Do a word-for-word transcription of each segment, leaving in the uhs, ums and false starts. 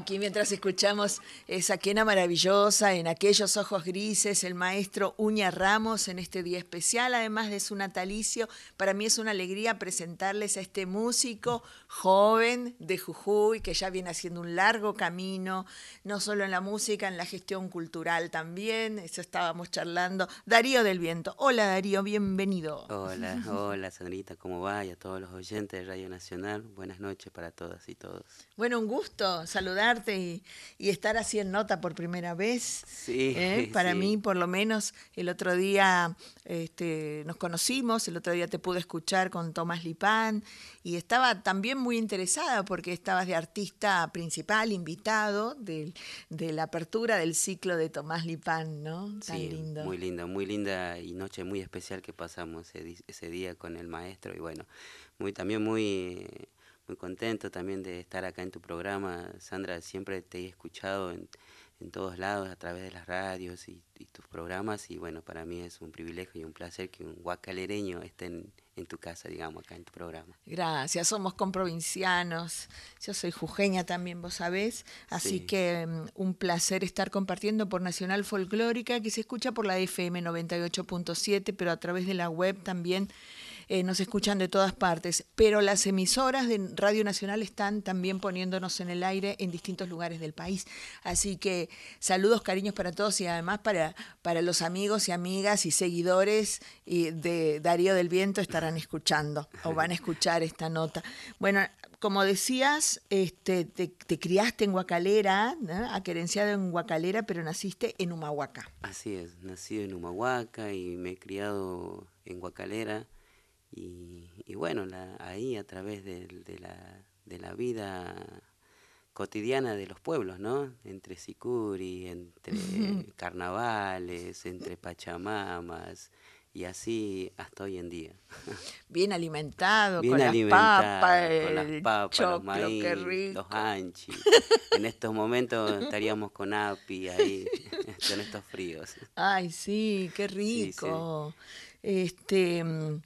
aquí mientras escuchamos esa quena maravillosa, En aquellos ojos grises, el maestro Uña Ramos en este día especial, además de su natalicio. Para mí es una alegría presentarles a este músico joven de Jujuy, que ya viene haciendo un largo camino, no solo en la música, en la gestión cultural también. Eso estábamos charlando. Darío del Viento. Hola Darío, bienvenido. Hola, hola Sandrita, ¿cómo va? Y a todos los oyentes de Radio Nacional, buenas noches para todas y todos. Bueno, un gusto saludarte y, y estar así en nota por primera vez. Sí, ¿eh? Para mí, sí, por lo menos, el otro día este, nos conocimos, el otro día te pude escuchar con Tomás Lipán y estaba también muy interesada porque estabas de artista principal, invitado de, de la apertura del ciclo de Tomás Lipán, ¿no? Tan sí, lindo. muy linda, muy linda y noche muy especial que pasamos ese, di- ese día con el maestro y bueno, muy también muy, muy contento también de estar acá en tu programa. Sandra, siempre te he escuchado en, en todos lados a través de las radios y, y tus programas y bueno, para mí es un privilegio y un placer que un guacalereño esté en, en tu casa, digamos, acá en tu programa. Gracias, somos comprovincianos. Yo soy jujeña también, vos sabés. Así Sí. que um, un placer estar compartiendo por Nacional Folclórica, que se escucha por la F M noventa y ocho punto siete, pero a través de la web también eh, nos escuchan de todas partes. Pero las emisoras de Radio Nacional están también poniéndonos en el aire en distintos lugares del país. Así que saludos, cariños para todos y además para, para los amigos y amigas y seguidores y de Darío del Viento estarán escuchando o van a escuchar esta nota. Bueno, como decías, este, te, te criaste en Guacalera, ¿no? Aquerenciado en Guacalera, pero naciste en Humahuaca. Así es, nacido en Humahuaca y me he criado en Guacalera y, y bueno, la- ahí a través del- de, la, de la vida cotidiana de los pueblos, ¿no? Entre sicuri, entre carnavales, entre pachamamas y así hasta hoy en día. Bien alimentado, Bien con las papas, alimentada, con las el papas, los choclo, qué maíz, los rico. anchis. En estos momentos estaríamos con api ahí, con estos fríos. Ay, sí, qué Sí, sí. rico. Este, mm,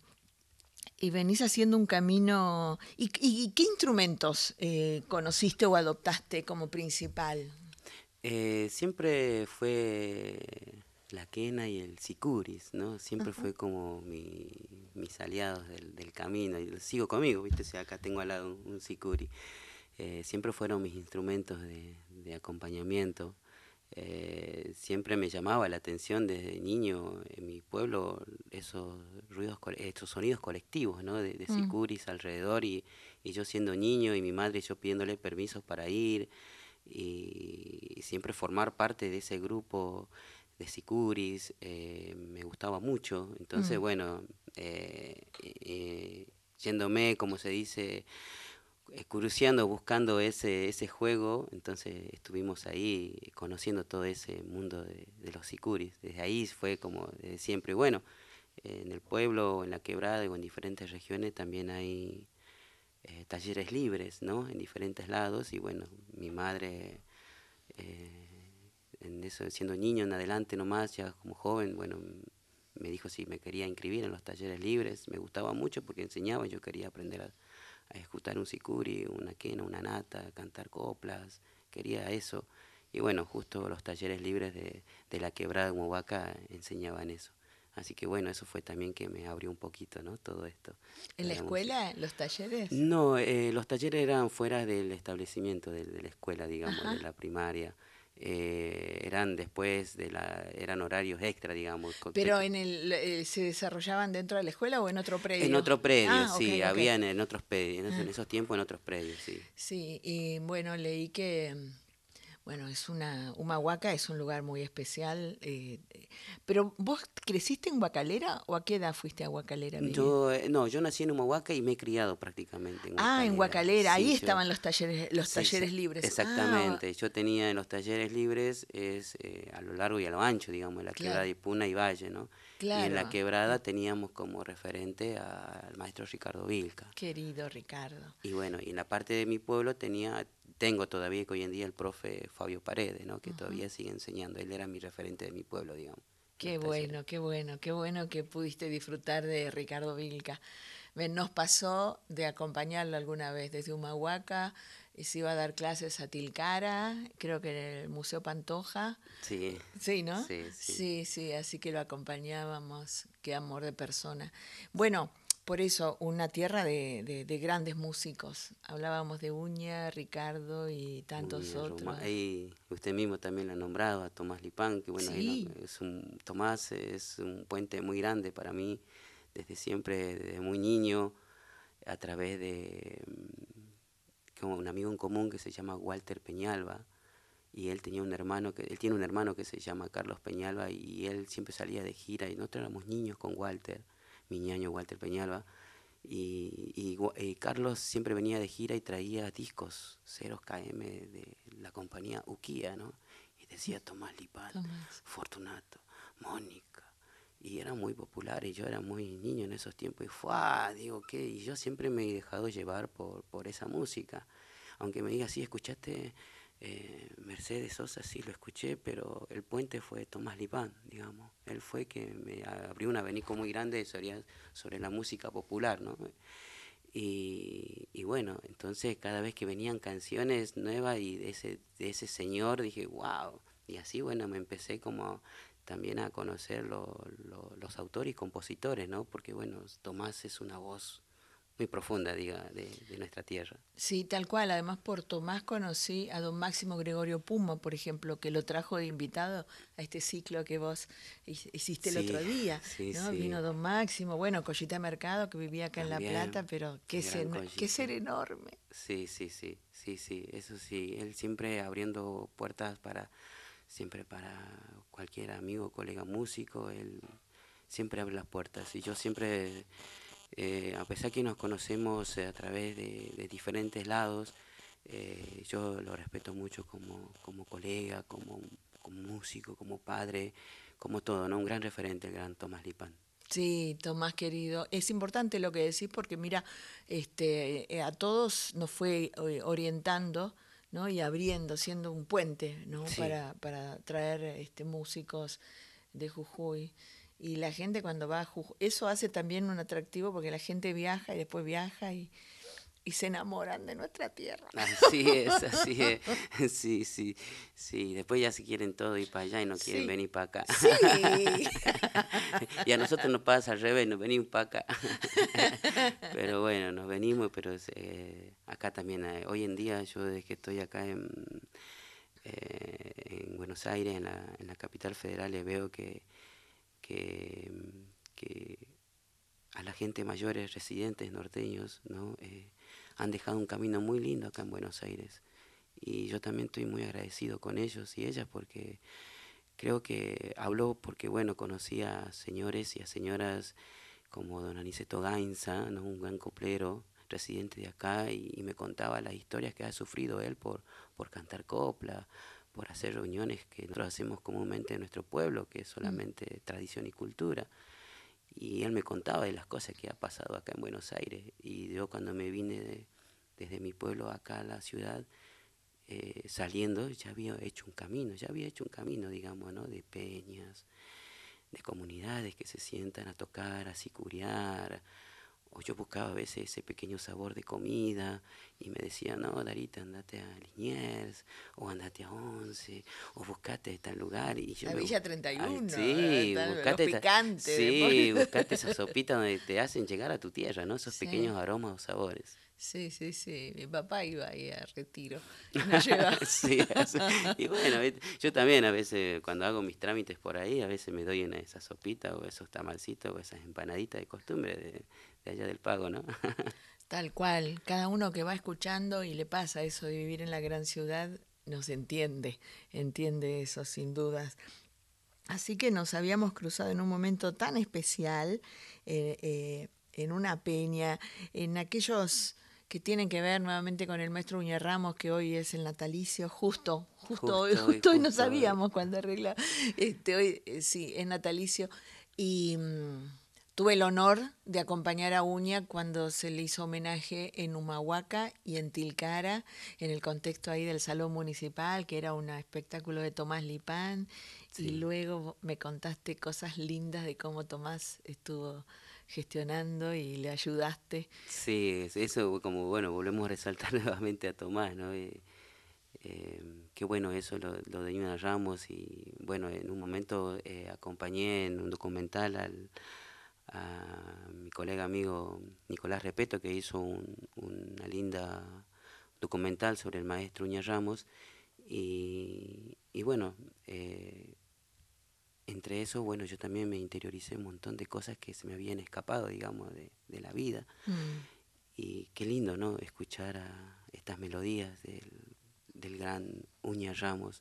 y venís haciendo un camino. ¿Y, y- y qué instrumentos eh, conociste o adoptaste como principal? Eh, siempre fue la quena y el sicuris, ¿no? Siempre fue como mi- mis aliados del, del camino y lo sigo conmigo, ¿viste? O sea, acá tengo al lado un, un sicuri. Eh, siempre fueron mis instrumentos de, de acompañamiento. Eh, siempre me llamaba la atención desde niño en mi pueblo esos ruidos, cole- esos sonidos colectivos, ¿no? De, de Mm, sicuris alrededor y, y yo siendo niño y mi madre y yo pidiéndole permisos para ir y siempre formar parte de ese grupo de sicuris eh, me gustaba mucho. Entonces, mm. bueno, eh, eh, yéndome, como se dice, curioseando, buscando ese, ese juego, entonces estuvimos ahí conociendo todo ese mundo de, de los sicuris. Desde ahí fue como desde siempre. Bueno, en el pueblo, en la quebrada o en diferentes regiones también hay eh, talleres libres, ¿no? En diferentes lados y bueno, mi madre, eh, en eso, siendo niño en adelante nomás, ya como joven, bueno, me dijo si me quería inscribir en los talleres libres, me gustaba mucho porque enseñaba, yo quería aprender a, a ejecutar un sicuri, una quena, una nata, cantar coplas, quería eso. Y bueno, justo los talleres libres de, de la quebrada de Humahuaca enseñaban eso. Así que bueno, eso fue también que me abrió un poquito, ¿no? Todo esto ¿En de la la música. escuela, los talleres? No, eh, los talleres eran fuera del establecimiento, de, de la escuela, digamos, de Ajá. la primaria. Eh, eran después de la, eran horarios extra, digamos. co- te- ¿Pero en el, eh, se desarrollaban dentro de la escuela o en otro en predio? otro predio, Ah, ok, sí, ok. habían en otros predios, en esos, en Ah, esos tiempos en otros predios, sí. sí, y bueno, leí que, mm, bueno, es una, Humahuaca es un lugar muy especial, eh, eh, pero ¿vos creciste en Guacalera o a qué edad fuiste a Guacalera a vivir? Yo, eh, no, yo nací en Humahuaca y me he criado prácticamente en Ah, en Huacalera. Guacalera, ahí Sí, yo, estaban los talleres, los sí, sa- talleres libres. Ah, exactamente. Yo tenía en los talleres libres es eh, a lo largo y a lo ancho, digamos, en la quebrada claro, de Puna y Valle, ¿no? Y en la claro, quebrada teníamos como referente al maestro Ricardo Vilca. querido Ricardo. Y bueno, y en la parte de mi pueblo tenía, tengo todavía que hoy en día el profe Fabio Paredes, ¿no? Que Ujú. todavía sigue enseñando. Él era mi referente de mi pueblo, digamos, en Qué los talleres. bueno, qué bueno, qué bueno que pudiste disfrutar de Ricardo Vilca. Nos pasó de acompañarlo alguna vez desde Humahuaca, y se iba a dar clases a Tilcara, creo que en el Museo Pantoja. Sí, Sí, ¿no? sí, sí. Sí, sí, así que lo acompañábamos, qué amor de persona. Bueno, por eso, una tierra de, de, de grandes músicos. Hablábamos de Uña, Ricardo y tantos Uña, Roma. otros. Ahí usted mismo también lo ha nombrado, a Tomás Lipán, que bueno, ahí no- Sí, es un, Tomás es un puente muy grande para mí, desde siempre, desde muy niño, a través de mm, como un amigo en común que se llama Walter Peñalba, y él tenía un hermano que él tiene un hermano que se llama Carlos Peñalba, y él siempre salía de gira y nosotros éramos niños con Walter, mi ñaño Walter Peñalba, y, y, y Carlos siempre venía de gira y traía discos ceros K M de la compañía Ukia, ¿no? Y decía Tomás Lipán, Tomás. Fortunato, Mónica, y era muy popular y yo era muy niño en esos tiempos y fue, ah, digo, ¿qué? Y yo siempre me he dejado llevar por, por esa música, aunque me diga, sí, escuchaste eh, Mercedes Sosa, sí lo escuché, pero el puente fue Tomás Lipán, digamos. Él fue que me abrió un abanico muy grande sobre, sobre la música popular, ¿no? Y, y bueno, entonces cada vez que venían canciones nuevas y de ese, de ese señor, dije, wow. Y así, bueno, me empecé como también a conocer lo, lo, los autores y compositores, ¿no? Porque, bueno, Tomás es una voz muy profunda, diga, de, de nuestra tierra. Sí, tal cual. Además, por Tomás conocí a don Máximo Gregorio Puma, por ejemplo, que lo trajo de invitado a este ciclo que vos hiciste el otro Sí, día, sí, ¿no? sí, Vino don Máximo, bueno, Collita Mercado, que vivía acá en La Plata, también, pero qué, el gran sen- qué Collita. ser enorme. Sí, sí, sí, sí, sí, eso sí, él siempre abriendo puertas para, siempre para cualquier amigo, colega músico, él siempre abre las puertas y yo siempre, eh, a pesar que nos conocemos eh, a través de, de diferentes lados, eh, yo lo respeto mucho como, como colega, como, como músico, como padre, como todo, ¿no? Un gran referente, el gran Tomás Lipán. Sí, Tomás querido, es importante lo que decís porque mira, este, eh, a todos nos fue eh, orientando, ¿no? Y abriendo, siendo un puente, ¿no? Sí, Para, para traer este, músicos de Jujuy. Y la gente cuando va a Jujuy, eso hace también un atractivo porque la gente viaja y después viaja y, y se enamoran de nuestra tierra. así es, así es. Sí, sí, sí. Después ya se quieren todo ir para allá y no quieren Sí, venir para acá. sí. Y a nosotros nos pasa al revés, nos venimos para acá. Pero bueno, nos venimos, pero eh, acá también, eh, hoy en día yo desde que estoy acá en, eh, en Buenos Aires, en la, en la capital federal, le veo que, que, que a la gente mayores residentes norteños, ¿no? Eh, han dejado un camino muy lindo acá en Buenos Aires. Y yo también estoy muy agradecido con ellos y ellas porque creo que habló porque, bueno, conocí a señores y a señoras como don Aniceto Gainza, ¿no? Un gran coplero residente de acá y, y me contaba las historias que ha sufrido él por, por cantar copla, por hacer reuniones que nosotros hacemos comúnmente en nuestro pueblo, que es Mm. solamente tradición y cultura. Y él me contaba de las cosas que ha pasado acá en Buenos Aires. Y yo cuando me vine de, desde mi pueblo acá a la ciudad, eh, saliendo, ya había hecho un camino, ya había hecho un camino, digamos, ¿no? De peñas, de comunidades que se sientan a tocar, a sicuriar. O yo buscaba a veces ese pequeño sabor de comida y me decía, no, Darita, andate a Liniers, o andate a Once, o buscate tal lugar. Y yo La me, Villa treinta y ay, uno, sí, tal, los buscate, esta- picantes sí, después. buscate esa sopita donde te hacen llegar a tu tierra, ¿no? Esos Sí. pequeños aromas o sabores. Sí, sí, sí. Mi papá iba ahí a retiro y nos llevaba. Sí, eso. Y bueno, ¿viste? Yo también a veces cuando hago mis trámites por ahí, a veces me doy una de esas sopitas o esos tamalcitos o esas empanaditas de costumbre de, de allá del Pago, ¿no? Tal cual. Cada uno que va escuchando y le pasa eso de vivir en la gran ciudad, nos entiende, entiende eso sin dudas. Así que nos habíamos cruzado en un momento tan especial, eh, eh, en una peña, en aquellos que tienen que ver nuevamente con el maestro Uña Ramos, que hoy es el natalicio, justo, justo hoy, Justo hoy, justo hoy no justo hoy. sabíamos cuándo arregla, este, hoy eh, sí, es natalicio, y mm, tuve el honor de acompañar a Uña cuando se le hizo homenaje en Humahuaca y en Tilcara, en el contexto ahí del Salón Municipal, que era un espectáculo de Tomás Lipán, y Sí, luego me contaste cosas lindas de cómo Tomás estuvo gestionando y le ayudaste. Sí, eso como, bueno, volvemos a resaltar nuevamente a Tomás, ¿no? Eh, eh, qué bueno eso, lo, lo de Ñuña Ramos, y bueno, en un momento eh, acompañé en un documental al, a mi colega amigo Nicolás Repeto, que hizo un, una linda documental sobre el maestro Ñuña Ramos, y, y bueno, eh, entre eso, bueno, yo también me interioricé un montón de cosas que se me habían escapado, digamos, de, de la vida. Mm. Y qué lindo, ¿no? Escuchar a estas melodías del, del gran Uña Ramos.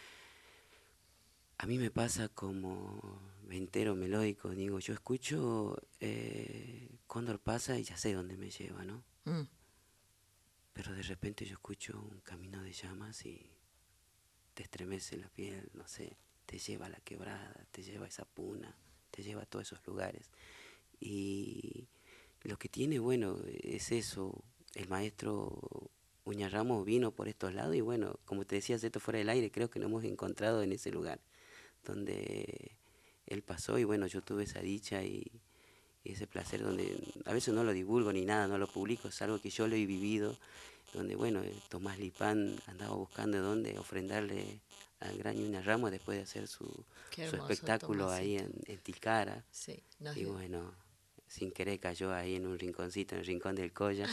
A mí me pasa como ventero melódico, digo, yo escucho eh, Cóndor pasa y ya sé dónde me lleva, ¿no? Mm. Pero de repente yo escucho un camino de llamas y te estremece la piel, no sé, te lleva a la quebrada, te lleva a esa puna, te lleva a todos esos lugares. Y lo que tiene, bueno, es eso, el maestro Uña Ramos vino por estos lados y bueno, como te decía, esto fuera del aire, creo que nos hemos encontrado en ese lugar donde él pasó y bueno, yo tuve esa dicha y, y ese placer donde a veces no lo divulgo ni nada, no lo publico, es algo que yo lo he vivido, donde bueno, eh, Tomás Lipán andaba buscando dónde ofrendarle al gran Uña Ramos después de hacer su, Qué su hermoso, espectáculo ahí Tomasito. en, en Tilcara. Sí, nos Y dio- bueno, sin querer cayó ahí en un rinconcito, en el rincón del Colla.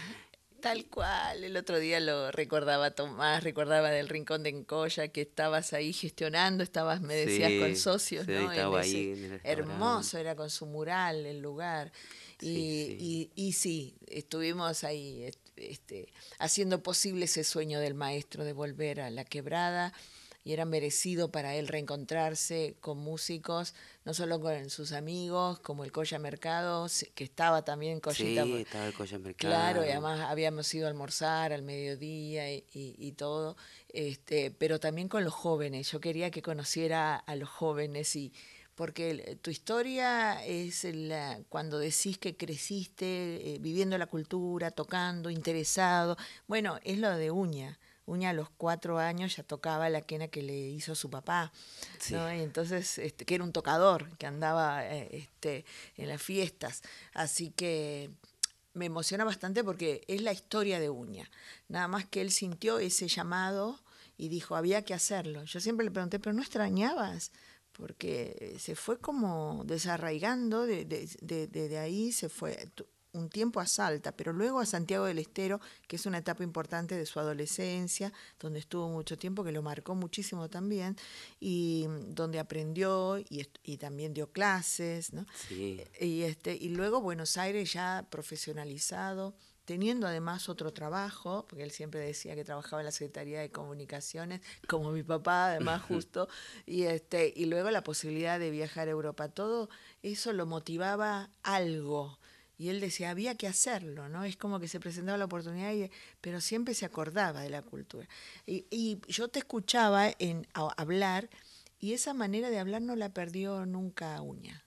Tal cual, el otro día lo recordaba Tomás, recordaba del Rincón de Encoya, que estabas ahí gestionando, estabas, me decías, con Sí, socios, sí, ¿no? En estaba ese ahí en el hermoso, restaurante. era con su mural el lugar. Sí, Y, sí. y, y sí, estuvimos ahí est- este, haciendo posible ese sueño del maestro de volver a la quebrada, y era merecido para él reencontrarse con músicos, no solo con sus amigos, como el Colla Mercado, se- que estaba también Collita. Sí, estaba el Colla Claro, y Mercado. además habíamos ido a almorzar al mediodía y, y- y todo, este, pero también con los jóvenes. Yo quería que conociera a los jóvenes, y porque el- tu historia es la, cuando decís que creciste eh, viviendo la cultura, tocando, interesado. Bueno, es lo de Uña. Uña a los cuatro años ya tocaba la quena que le hizo su papá, Sí, ¿no? Y entonces, este, que era un tocador, que andaba eh, este, en las fiestas. Así que me emociona bastante porque es la historia de Uña. Nada más que él sintió ese llamado y dijo, había que hacerlo. Yo siempre le pregunté, ¿pero no extrañabas? Porque se fue como desarraigando, de, de, de, de, de ahí se fue un tiempo a Salta, pero luego a Santiago del Estero, que es una etapa importante de su adolescencia, donde estuvo mucho tiempo, que lo marcó muchísimo también, y donde aprendió y, y también dio clases, ¿no? sí, Y, este, y luego Buenos Aires ya profesionalizado, teniendo además otro trabajo, porque él siempre decía que trabajaba en la Secretaría de Comunicaciones, como mi papá además justo, y, este, y luego la posibilidad de viajar a Europa. Todo eso lo motivaba algo. Y él decía, había que hacerlo, ¿no? Es como que se presentaba la oportunidad, y, pero siempre se acordaba de la cultura. Y, y yo te escuchaba en, a, hablar, y esa manera de hablar no la perdió nunca Uña.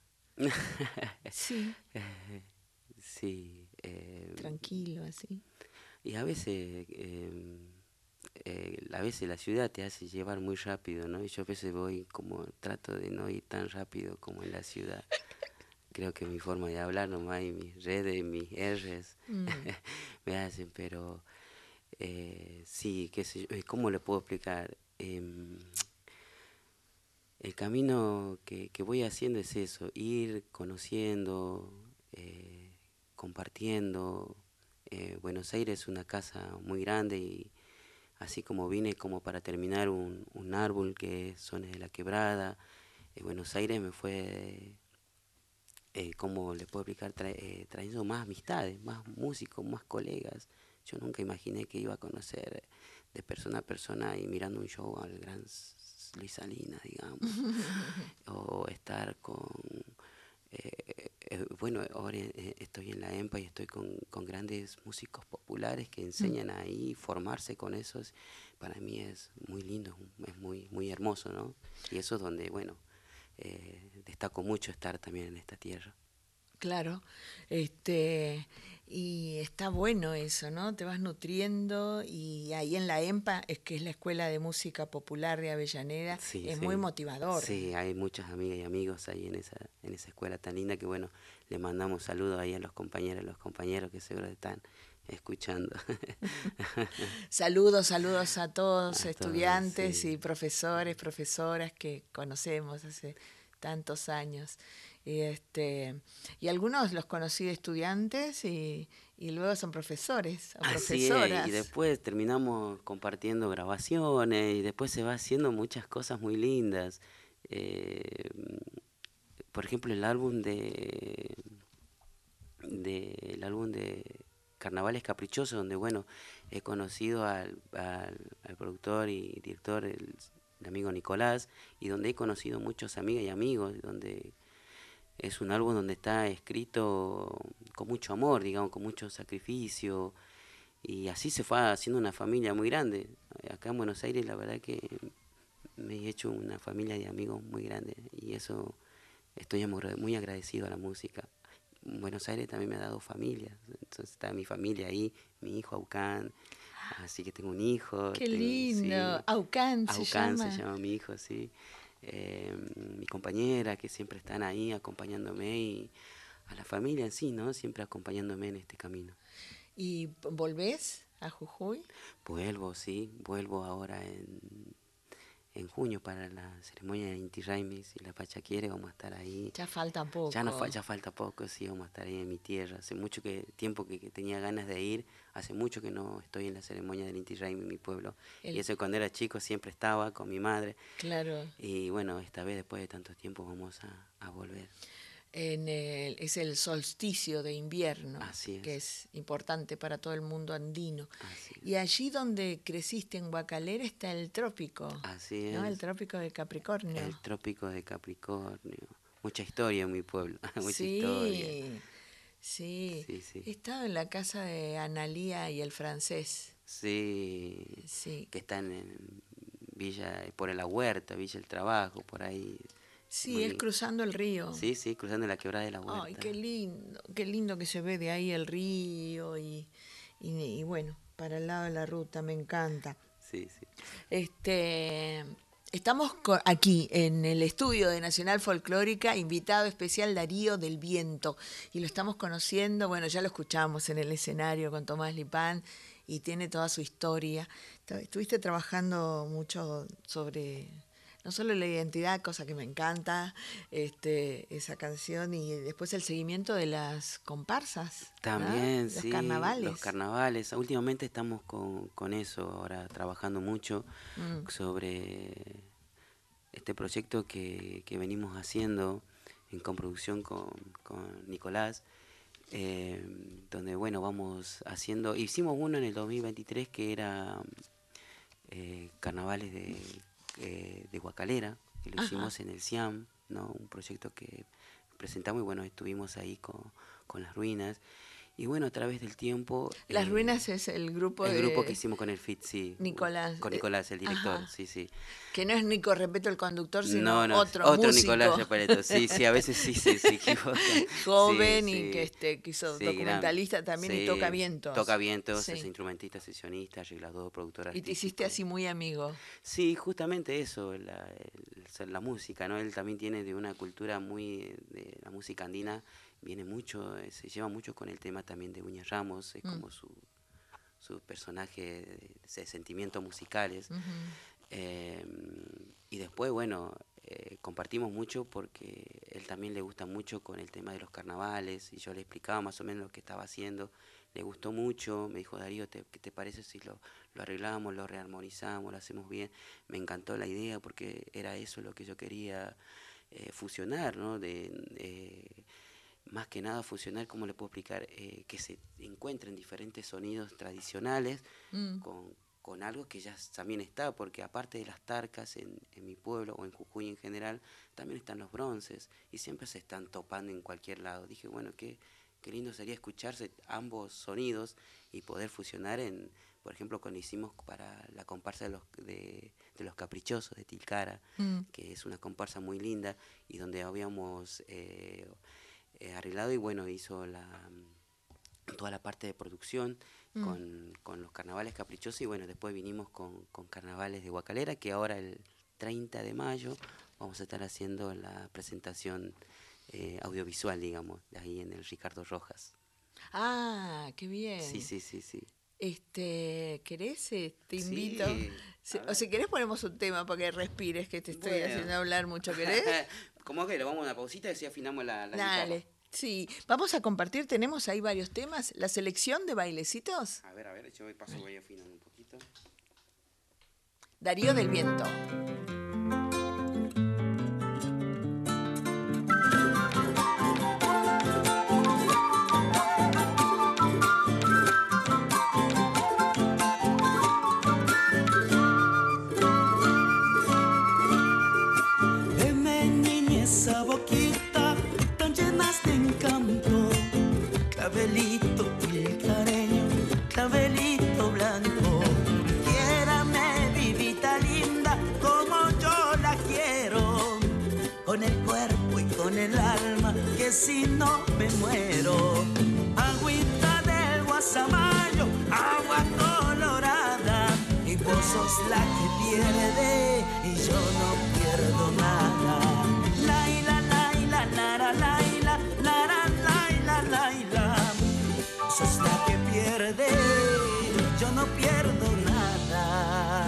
Sí, sí. eh, tranquilo, así. y a veces, eh, eh, a veces la ciudad te hace llevar muy rápido, ¿no? Y yo a veces voy como, trato de no ir tan rápido como en la ciudad. Creo que mi forma de hablar nomás y mis redes, mis R's Mm. me hacen, pero eh, sí, qué sé yo, eh, ¿cómo le puedo explicar? Em, el camino que, que voy haciendo es eso, ir conociendo, eh, compartiendo. Eh, Buenos Aires es una casa muy grande y así como vine como para terminar un, un árbol que son de la quebrada, eh, Buenos Aires me fue, eh, ¿cómo le puedo explicar? Tra- eh, trayendo más amistades, más músicos, más colegas. Yo nunca imaginé que iba a conocer de persona a persona y mirando un show al gran S- Luis Salinas, digamos, o estar con, eh, eh, bueno, ahora eh, estoy en la EMPA y estoy con, con grandes músicos populares que Mm. enseñan ahí, formarse con esos, para mí es muy lindo, es muy, muy hermoso, ¿no? Y eso es donde, bueno, eh, destaco mucho estar también en esta tierra. Claro, este, y está bueno eso, ¿no? Te vas nutriendo y ahí en la EMPA, es que es la Escuela de Música Popular de Avellaneda, Sí, es sí. muy motivador. Sí, hay muchas amigas y amigos ahí en esa, en esa escuela tan linda que bueno, le mandamos saludos ahí a los compañeros, a los compañeros que seguro están escuchando. Saludos, saludos a todos, A todos, estudiantes sí. y profesores, profesoras que conocemos hace tantos años. Y, este, y algunos los conocí de estudiantes y, y luego son profesores o Así es, y profesoras. después terminamos compartiendo grabaciones y después se va haciendo muchas cosas muy lindas. Eh, por ejemplo, el álbum de, de el álbum de Carnavales Caprichosos, donde bueno, he conocido al, al, al productor y director, el, el amigo Nicolás, y donde he conocido muchos amigas y amigos, donde es un álbum donde está escrito con mucho amor, digamos, con mucho sacrificio, y así se fue haciendo una familia muy grande. Acá en Buenos Aires la verdad que me he hecho una familia de amigos muy grande y eso estoy muy agradecido a la música. Buenos Aires también me ha dado familia, entonces está mi familia ahí, mi hijo Aucán, así que tengo un hijo. Qué tengo, lindo, sí, Aucán se Aucán se llama. llama mi hijo, sí. Eh, mi compañera que siempre están ahí acompañándome y a la familia en sí, ¿no? Siempre acompañándome en este camino. ¿Y volvés a Jujuy? Vuelvo, sí, vuelvo ahora en, en junio para la ceremonia de Inti Raymis y la Pachaquiere, vamos a estar ahí. Ya falta poco. Ya, no, ya falta poco, sí, vamos a estar ahí en mi tierra. Hace mucho que, tiempo que, que tenía ganas de ir, hace mucho que no estoy en la ceremonia del Inti Raymi en mi pueblo. El... Y eso cuando era chico siempre estaba con mi madre. Claro. Y bueno, esta vez después de tanto tiempo vamos a, a volver. En el, es el solsticio de invierno, Así es. Que es importante para todo el mundo andino. Así es. Y allí donde creciste en Guacalera está el trópico. Así ¿no? es. El trópico de Capricornio. El trópico de Capricornio. Mucha historia en mi pueblo, mucha sí, historia. Sí, sí, sí. He estado en la casa de Analía y el francés. Sí, sí. Que están en Villa, por la Huerta, Villa El Trabajo, por ahí. Sí, Muy... es cruzando el río. Sí, sí, cruzando la quebrada de la Huerta. Ay, qué lindo, qué lindo que se ve de ahí el río y, y, y bueno, para el lado de la ruta, me encanta. Sí, sí. Este, estamos aquí en el estudio de Nacional Folclórica, invitado especial Darío del Viento, y lo estamos conociendo, bueno, ya lo escuchamos en el escenario con Tomás Lipán, y tiene toda su historia. Estuviste trabajando mucho sobre... no solo la identidad, cosa que me encanta, este, esa canción, y después el seguimiento de las comparsas. También, ¿no? sí. Los carnavales. Los carnavales. Últimamente estamos con, con eso, ahora trabajando mucho mm. sobre este proyecto que, que venimos haciendo en coproducción con, con Nicolás, eh, donde, bueno, vamos haciendo... Hicimos uno en el dos mil veintitrés que era eh, carnavales de... Eh, de Guacalera, que lo Ajá. hicimos en el CIAM, ¿no? Un proyecto que presentamos y bueno, estuvimos ahí con, con las ruinas. Y bueno, a través del tiempo... Las eh, Ruinas es el grupo El de... grupo que hicimos con el F I T, sí. Nicolás. Con Nicolás, el director, Ajá. sí, sí. Que no es Nico Repeto el conductor, sino no, no, otro, otro músico. Nicolás Repeto, sí, sí, a veces sí se sí, equivoca. Joven sí, y sí. que, este, que hizo sí, documentalista gran, también sí, y toca vientos. Toca vientos, sí. es instrumentista, sesionista, arreglador, productor artístico. Y te hiciste así muy amigo. Sí, justamente eso, la, el, la música, ¿no? Él también tiene de una cultura muy, de la música andina, viene mucho, se lleva mucho con el tema también de Uñas Ramos, es mm. como su, su personaje de, de sentimientos musicales. Uh-huh. eh, y después, bueno, eh, compartimos mucho porque él también le gusta mucho con el tema de los carnavales y yo le explicaba más o menos lo que estaba haciendo. Le gustó mucho, me dijo, Darío, ¿te, ¿qué te parece si lo, lo arreglamos, lo rearmonizamos, lo hacemos bien? Me encantó la idea porque era eso lo que yo quería eh, fusionar, ¿no? De, eh, más que nada fusionar, ¿cómo le puedo explicar? Eh, que se encuentren diferentes sonidos tradicionales mm. con, con algo que ya también está, porque aparte de las tarcas en, en mi pueblo o en Jujuy en general, también están los bronces y siempre se están topando en cualquier lado. Dije, bueno, qué, qué lindo sería escucharse ambos sonidos y poder fusionar en, por ejemplo, cuando hicimos para la comparsa de los, de, de los Caprichosos de Tilcara, mm. que es una comparsa muy linda y donde habíamos... Eh, Eh, arreglado y bueno, hizo la, toda la parte de producción Mm. con, con los carnavales caprichosos y bueno, después vinimos con, con carnavales de Guacalera, que ahora el treinta de mayo vamos a estar haciendo la presentación eh, audiovisual, digamos, de ahí en el Ricardo Rojas. Ah, qué Sí, bien. sí, sí, sí. Este, ¿querés? Eh, Te invito. Sí, Si- a o si ver. querés ponemos un tema para que respires, que te estoy Bueno, haciendo hablar mucho, ¿querés? ¿cómo que le vamos a una pausita y así afinamos la, la guitarra? Dale. Sí, vamos a compartir, tenemos ahí varios temas. La selección de bailecitos. A ver, a ver, yo paso, voy afinando un poquito. Darío del Viento. Deme niña esa boquita tan llenas de encanto, clavelito tilcareño, clavelito blanco. Quiérame vivita linda como yo la quiero, con el cuerpo y con el alma, que si no me muero. Agüita del Guasamayo, agua colorada, y vos sos la que pierde y yo no pierdo nada. Laila, laila, lara, laila, lara, laila, laila. Sos la que pierde, yo no pierdo nada.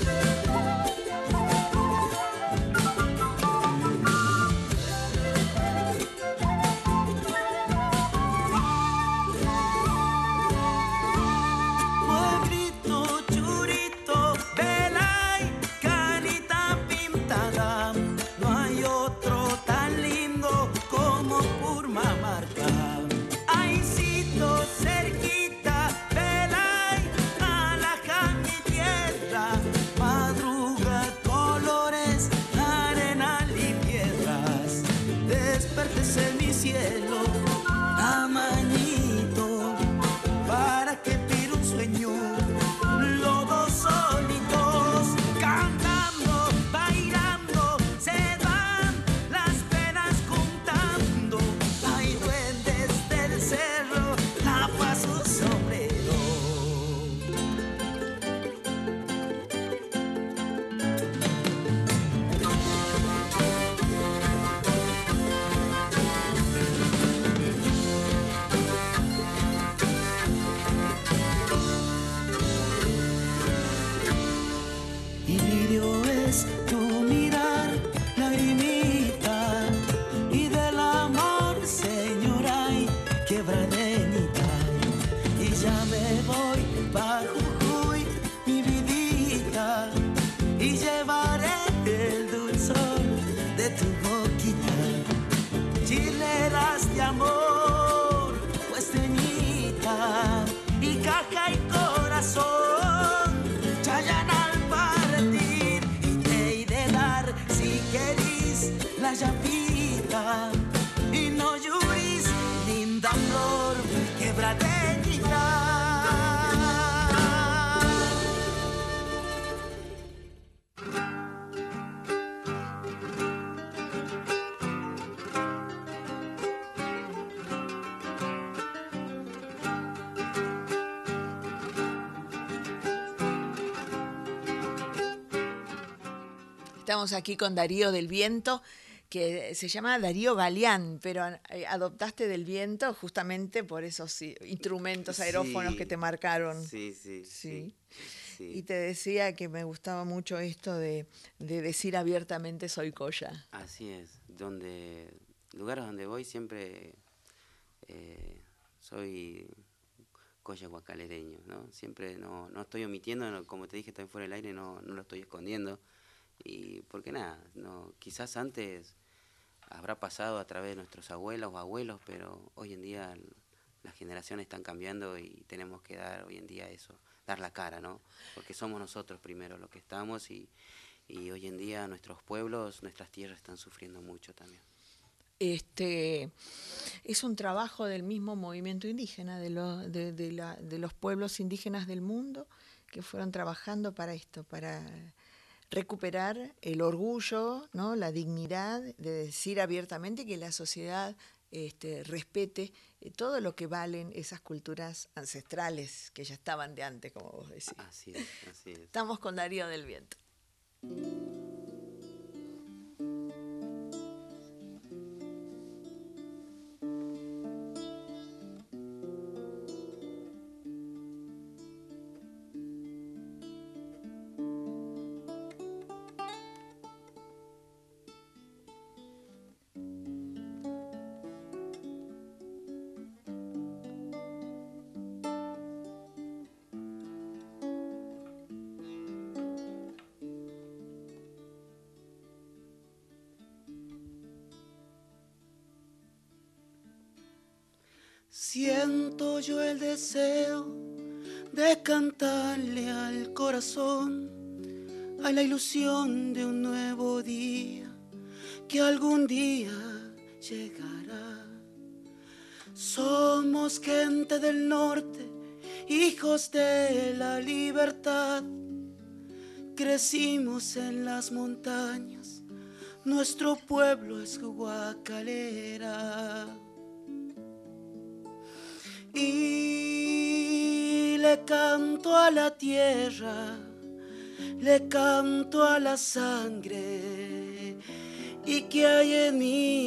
Pueblito, churito, vela y carita pintada, no hay otro tan lindo como Purmamarca. Aysito, cerquita, vela y alaja mi tierra, madruga, colores, arenal y piedras. Despertes en mi cielo, amañito, para que pida un sueño, los dos solitos, cantando, bailando, se van las penas juntando. Hay duendes del cerro, tapa su sombrero. Y lirio es tu mirar, lagrimita, y del amor, señora, y quebradenita. Y ya me voy pa' Jujuy, mi vidita, y llevaré el dulzor de tu boquita. Chileras de amor, puesteñita, y caja y corazón, chayan al partir, y te he de dar, si querís, la llavita, y no llorís, linda flor, quebradeñita. Estamos aquí con Darío del Viento, que se llama Darío Galeán, pero eh, adoptaste del viento justamente por esos sí, instrumentos aerófonos Sí, que te marcaron. Sí, sí, Sí. sí. Y te decía que me gustaba mucho esto de, de decir abiertamente soy colla. Así es. Donde, lugares donde voy siempre eh, soy colla guacalereño, ¿no? Siempre no, no estoy omitiendo, no, como te dije, estoy fuera del aire, no, no lo estoy escondiendo. Y porque nada, no, quizás antes habrá pasado a través de nuestros abuelos o abuelos, pero hoy en día l- las generaciones están cambiando y tenemos que dar hoy en día eso, dar la cara, ¿no? Porque somos nosotros primero los que estamos y, y hoy en día nuestros pueblos, nuestras tierras están sufriendo mucho también. Este, es un trabajo del mismo movimiento indígena, de, lo- de, de la- de los pueblos indígenas del mundo que fueron trabajando para esto, para recuperar el orgullo, ¿no? La dignidad de decir abiertamente que la sociedad este, respete eh, todo lo que valen esas culturas ancestrales que ya estaban de antes, como vos decís. Así es, así es. Estamos con Darío del Viento. Siento yo el deseo de cantarle al corazón, a la ilusión de un nuevo día que algún día llegará. Somos gente del norte, hijos de la libertad. Crecimos en las montañas, nuestro pueblo es Guacalera. Y le canto a la tierra, le canto a la sangre y que hay en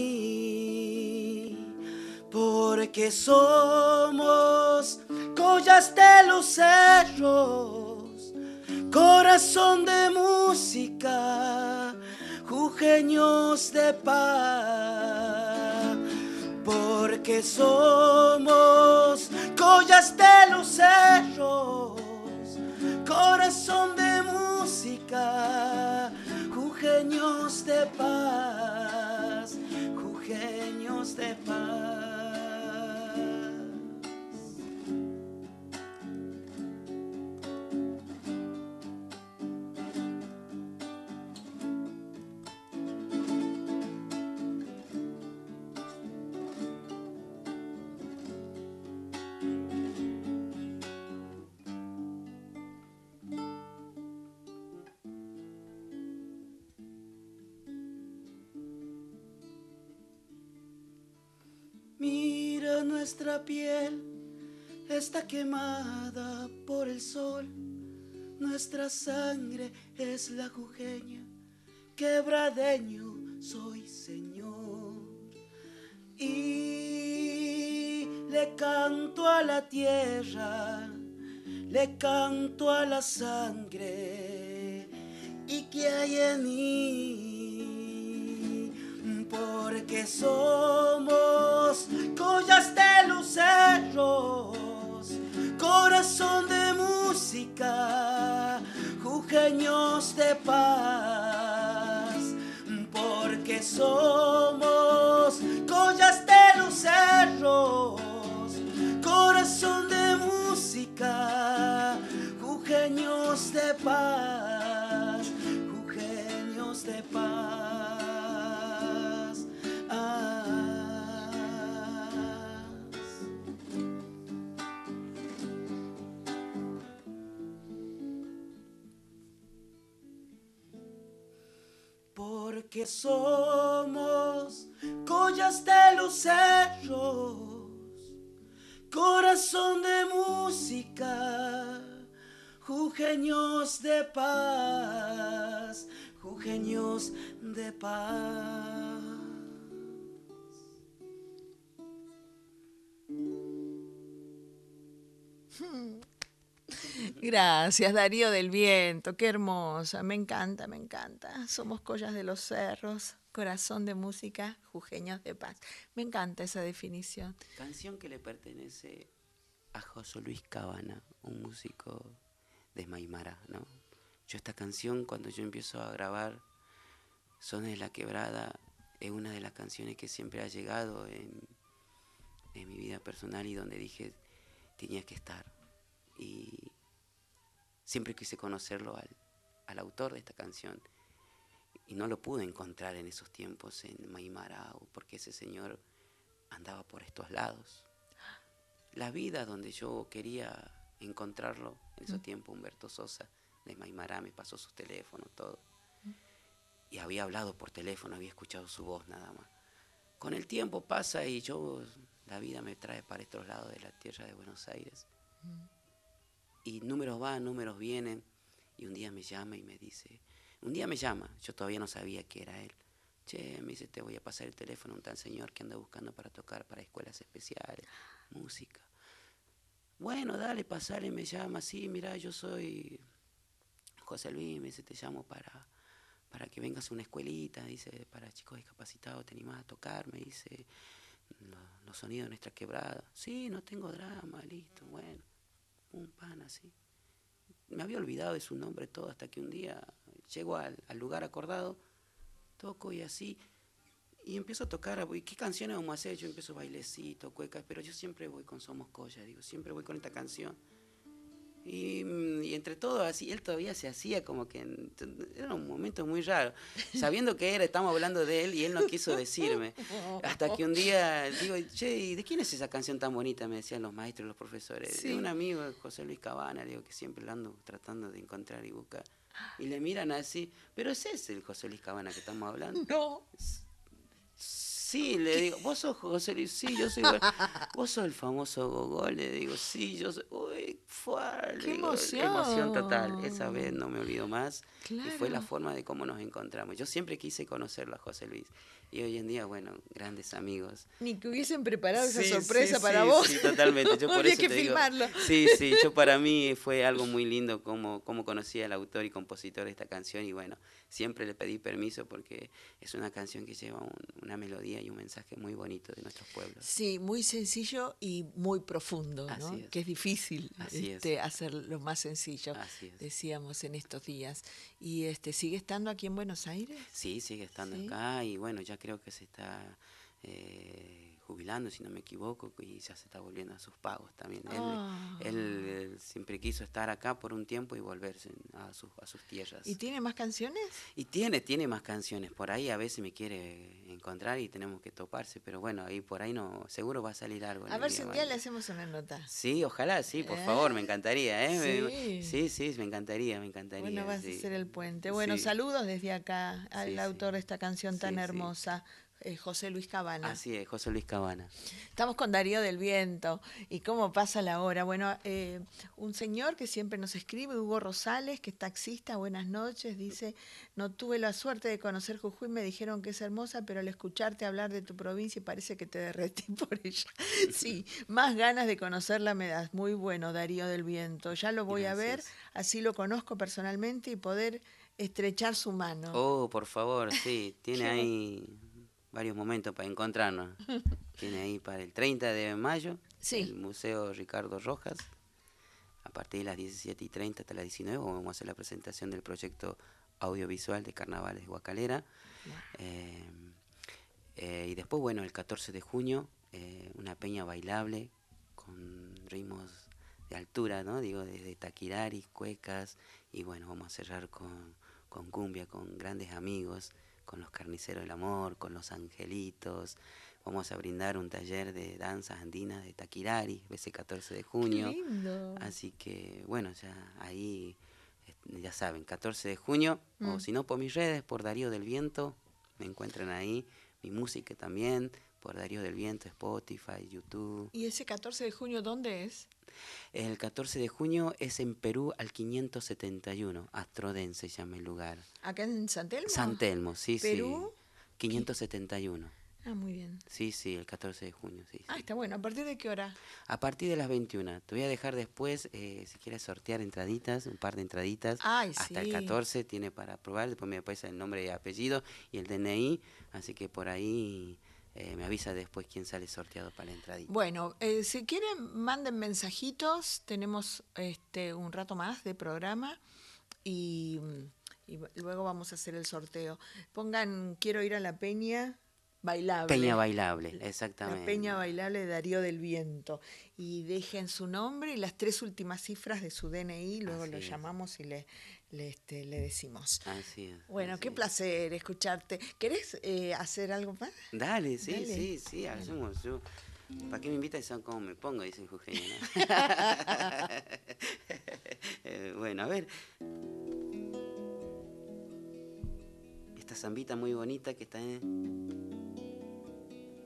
mí, porque somos collas de los cerros, corazón de música, jujeños de paz. Porque somos collas de los cerros, corazón de música, jujeños de paz, jujeños de paz. Mira nuestra piel, está quemada por el sol. Nuestra sangre es la jujeña, quebradeño soy señor. Y le canto a la tierra, le canto a la sangre y que hay en mí. Porque somos collas de los cerros, corazón de música, jujeños de paz. Porque somos collas de los cerros, corazón de música, jujeños de paz, jujeños de paz. Porque somos collas de los cerros, corazón de música, jujeños de paz, jujeños de paz. Gracias, Darío del Viento, qué hermosa, me encanta, me encanta. Somos collas de los cerros, corazón de música, jujeños de paz. Me encanta esa definición. Canción que le pertenece a José Luis Cabana, un músico de Maimara, ¿no? Yo esta canción, cuando yo empiezo a grabar Sones de la Quebrada, es una de las canciones que siempre ha llegado en, en mi vida personal y donde dije tenía que estar. Y siempre quise conocerlo al, al autor de esta canción y no lo pude encontrar en esos tiempos en Maimara, porque ese señor andaba por estos lados. La vida donde yo quería encontrarlo en esos tiempos, Humberto Sosa de Maimara me pasó sus teléfonos, todo. Y había hablado por teléfono, había escuchado su voz nada más. con el tiempo pasa y yo, la vida me trae para estos lados de la tierra de Buenos Aires. Mm. Y números van, números vienen. Y un día me llama y me dice, un día me llama, yo todavía no sabía que era él. Che, me dice, te voy a pasar el teléfono a un tal señor que anda buscando para tocar para escuelas especiales, música. Bueno, dale, pasale, me llama, sí, mira, yo soy José Luis, me dice, te llamo para, para que vengas a una escuelita, dice, para chicos discapacitados, te animás a tocar, me dice, los, los sonidos de nuestra quebrada. Sí, no tengo drama, listo, bueno, un pan así. Me había olvidado de su nombre todo, hasta que un día llego al, al lugar acordado, toco y así, y empiezo a tocar, y ¿qué canciones vamos a hacer? Yo empiezo bailecito, cuecas, pero yo siempre voy con Somos Colla, digo, siempre voy con esta canción. Y, y entre todo así, él todavía se hacía como que, era un momento muy raro, sabiendo que era, estamos hablando de él y él no quiso decirme, hasta que un día digo, che, ¿de quién es esa canción tan bonita? Me decían los maestros, los profesores, sí. De un amigo, José Luis Cabana, digo, que siempre lo ando tratando de encontrar y buscar, y le miran así, pero ese es el José Luis Cabana que estamos hablando. No. Sí, le digo, vos sos José Luis, sí, yo soy, vos sos el famoso Gogol, le digo, sí, yo soy, uy, fue, qué digo, emoción. Emoción total, esa vez no me olvido más, claro. Y fue la forma de cómo nos encontramos. Yo siempre quise conocerlo a José Luis, y hoy en día, bueno, grandes amigos. Ni que hubiesen preparado sí, esa sorpresa sí, para sí, vos. Sí, totalmente, yo por Había eso que te filmarlo. digo, sí, sí, yo para mí fue algo muy lindo cómo, cómo conocí al autor y compositor de esta canción, y bueno, siempre le pedí permiso porque es una canción que lleva un, una melodía y un mensaje muy bonito de nuestros pueblos. Sí, muy sencillo y muy profundo, ¿no? Así es. Que es difícil Así este, es. hacerlo más sencillo, Así es. decíamos en estos días. ¿Y este sigue estando aquí en Buenos Aires? Sí, sigue estando ¿Sí? acá y bueno, ya creo que se está eh, jubilando, si no me equivoco, y ya se está volviendo a sus pagos también. Oh. Él, él, él siempre quiso estar acá por un tiempo y volverse a sus, a sus tierras. ¿Y tiene más canciones? Y tiene, tiene más canciones. Por ahí a veces me quiere encontrar y tenemos que toparse, pero bueno, ahí por ahí no, seguro va a salir algo. A ver si un día le hacemos una nota. Sí, ojalá, sí, por ¿Eh? favor, me encantaría. ¿eh? Sí. sí, sí, me encantaría, me encantaría. Bueno, vas sí. a ser el puente. Bueno, sí. Saludos desde acá al sí, autor sí. de esta canción tan sí, hermosa. Sí. Eh, José Luis Cabana. Así es, José Luis Cabana. Estamos con Darío del Viento. ¿Y cómo pasa la hora? Bueno, eh, un señor que siempre nos escribe, Hugo Rosales, que es taxista, buenas noches, dice, no tuve la suerte de conocer Jujuy, me dijeron que es hermosa, pero al escucharte hablar de tu provincia parece que te derretí por ella. Sí, más ganas de conocerla me das. Muy bueno, Darío del Viento. Ya lo voy Gracias. a ver, así lo conozco personalmente y poder estrechar su mano. Oh, por favor, sí, tiene ahí varios momentos para encontrarnos. Tiene ahí para el treinta de mayo, sí. el Museo Ricardo Rojas. A partir de las diecisiete y treinta hasta las diecinueve vamos a hacer la presentación del proyecto audiovisual de Carnavales de Guacalera. Wow. Eh, eh, y después, bueno, el catorce de junio, eh, una peña bailable con ritmos de altura, ¿no? Digo, desde taquiraris, cuecas, y bueno, vamos a cerrar con, con cumbia, con grandes amigos, con los Carniceros del Amor, con los Angelitos. Vamos a brindar un taller de danzas andinas de taquirari, ese catorce de junio. ¡Qué lindo! Así que, bueno, ya ahí, ya saben, catorce de junio, mm. o si no, por mis redes, por Darío del Viento, me encuentran ahí. Mi música también, por Darío del Viento, Spotify, YouTube. ¿Y ese catorce de junio dónde es? El catorce de junio es en Perú al quinientos setenta y uno, Astrodén se llama el lugar. ¿Acá en San Telmo? San Telmo, sí, ¿Perú? sí. quinientos setenta y uno. Ah, muy bien. Sí, sí, el catorce de junio, sí. Ah, sí. está bueno. ¿A partir de qué hora? A partir de las veintiuna. Te voy a dejar después, eh, si quieres sortear entraditas, un par de entraditas. Ay, hasta sí. el catorce tiene para probar, después me aparece el nombre y apellido y el D N I, así que por ahí eh, me avisa después quién sale sorteado para la entradita. Bueno, eh, si quieren, manden mensajitos, tenemos este un rato más de programa y, y luego vamos a hacer el sorteo. Pongan, quiero ir a la peña bailable. Peña bailable, exactamente. La peña bailable de Darío del Viento. Y dejen su nombre y las tres últimas cifras de su D N I, luego así lo es. llamamos y le, le, este, le decimos. Así es. Bueno, así qué es. placer escucharte. ¿Querés eh, hacer algo más? Dale, sí, Dale. sí, sí, hacemos. Yo, ¿para qué me invitas? Son como me pongo, dicen jujeños, ¿no? eh, bueno, a ver. Esta zambita muy bonita que está en...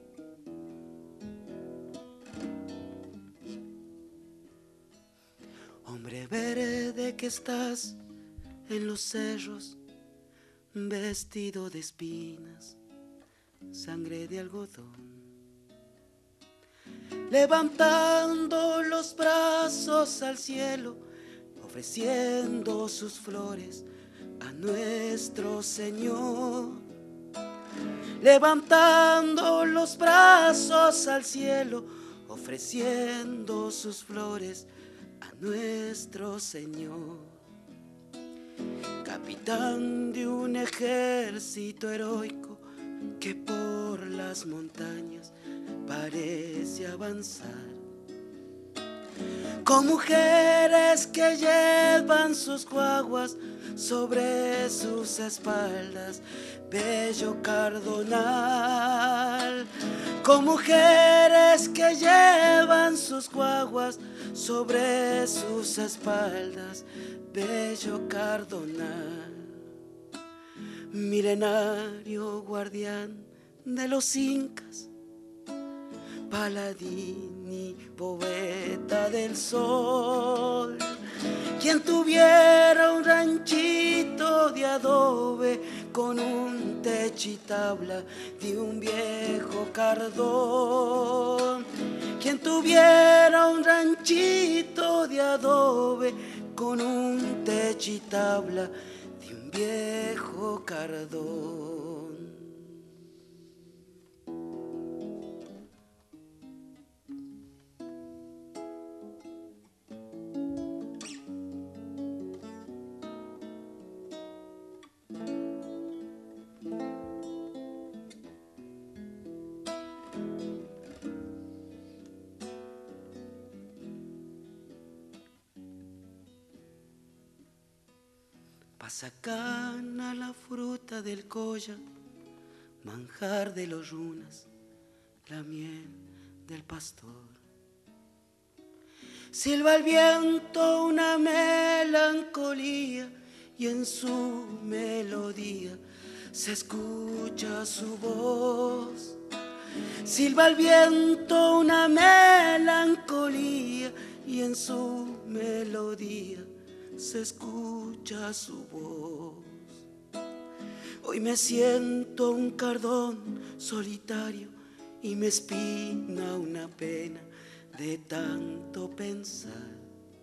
Hombre verde que estás en los cerros, vestido de espinas, sangre de algodón, levantando los brazos al cielo, ofreciendo sus flores a nuestro Señor. Levantando los brazos al cielo, ofreciendo sus flores a nuestro Señor. Capitán de un ejército heroico que por las montañas parece avanzar, con mujeres que llevan sus guaguas sobre sus espaldas, bello cardonal. Con mujeres que llevan sus guaguas sobre sus espaldas, bello cardonal. Milenario guardián de los incas, paladín y poeta del sol, quien tuviera un ranchito de adobe con un techo y tabla de un viejo cardón, quien tuviera un ranchito de adobe con un techo y tabla de un viejo cardón. Pasacana, la fruta del colla, manjar de los runas, la miel del pastor. Silba el viento una melancolía y en su melodía se escucha su voz. Silba el viento una melancolía y en su melodía se escucha su voz. Hoy me siento un cardón solitario y me espina una pena de tanto pensar.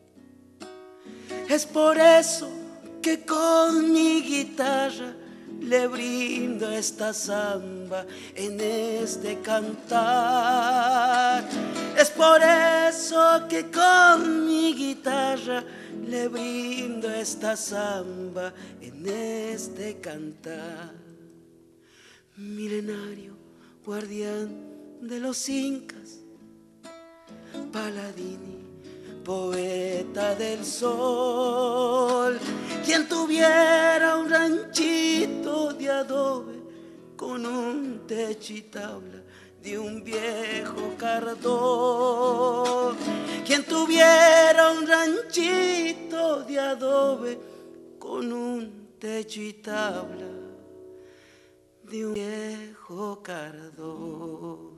Es por eso que con mi guitarra le brindo esta samba en este cantar. Es por eso que con mi guitarra le brindo esta samba en este cantar. Milenario guardián de los incas, paladín, poeta del sol, quien tuviera un ranchito de adobe con un techo y tabla de un viejo cardón, quien tuviera un ranchito de adobe con un techo y tabla de un viejo cardón.